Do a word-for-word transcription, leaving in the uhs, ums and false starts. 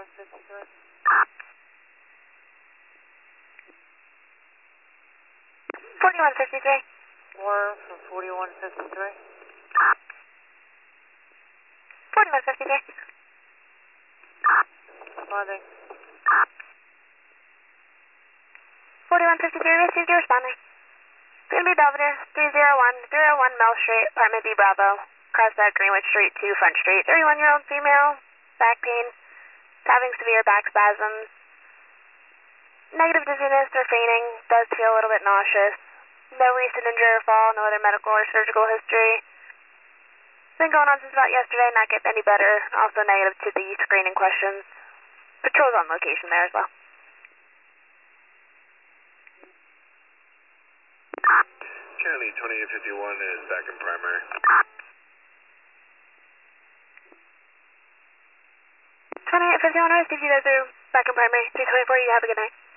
forty-one fifty-three. forty-one fifty-three. Four for forty-one fifty-three. forty-one fifty-three. Responding. forty-one fifty-three, received your responding. It's going to be Belvedere, three oh one, three oh one Mel Street, apartment B Bravo, cross at Greenwood Street to Front Street, thirty-one-year-old female, back pain, having severe back spasms, negative dizziness or fainting, does feel a little bit nauseous, no recent injury or fall, no other medical or surgical history. Been going on since about yesterday, not getting any better, also negative to the screening questions. Patrol's on location there as well. County twenty-eight fifty-one is back in primary. twenty-eight fifty-one, I received you guys through back in primary. three twenty-four, you have a good night.